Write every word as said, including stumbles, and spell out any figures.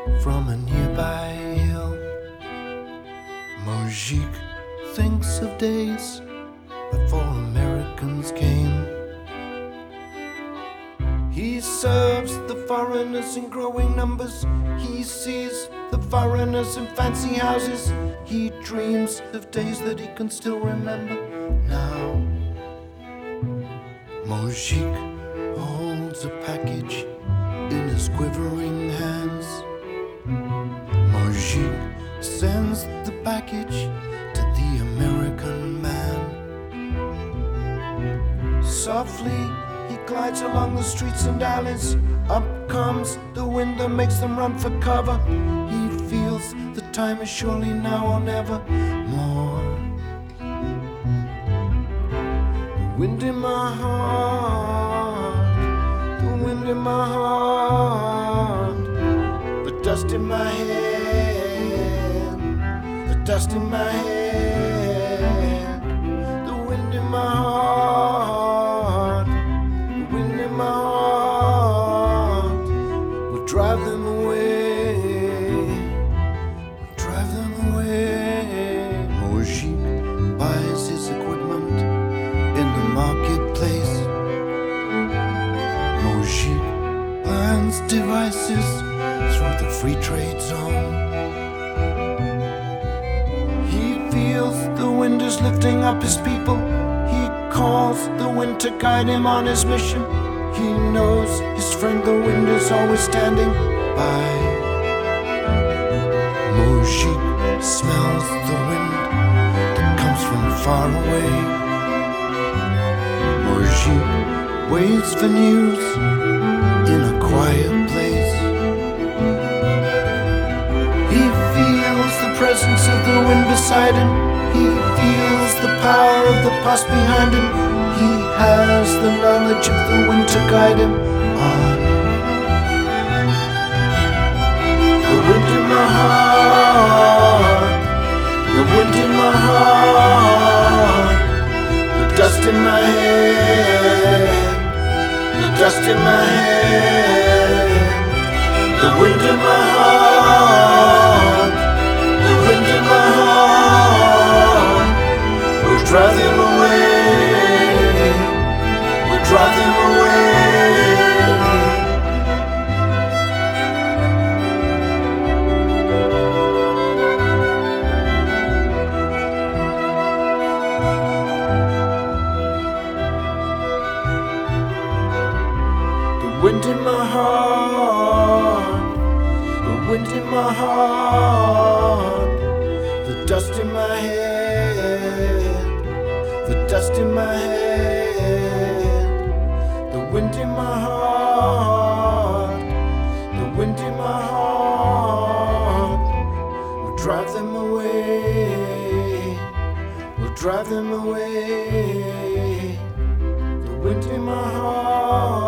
from a nearby hill. Moujik thinks of days before Americans came. He serves the foreigners in growing numbers. He sees the foreigners in fancy houses. He dreams of days that he can still remember now. Moujik holds a package in his quivering hands. Moujik sends the package to the American man. Softly he glides along the streets and alleys. Up comes the wind that makes them run for cover. He feels the time is surely now or never more. The wind in my heart, the wind in my heart, the dust in my head, the dust in my head, the wind in my heart, the wind in my heart will drive them away, will drive them away. Moujik buys his equipment in the marketplace. Moujik plans devices through the free trade zone. He feels the wind is lifting up his people. He calls the wind to guide him on his mission. He knows his friend the wind is always standing by. Moujik smells the wind that comes from far away. Moujik waits for news in a quiet place. He feels the presence of the wind beside him. He feels the power of the past behind him. He has the knowledge of the wind to guide him on. The wind in my heart, the wind in my heart, the dust in my head, the dust in my head, the wind in my heart, the wind in my heart will drive them away, will drive them away. The wind in my heart, the wind in my heart, the dust in my head, the dust in my head, the wind in my heart, the wind in my heart will drive them away, will drive them away. The wind in my heart.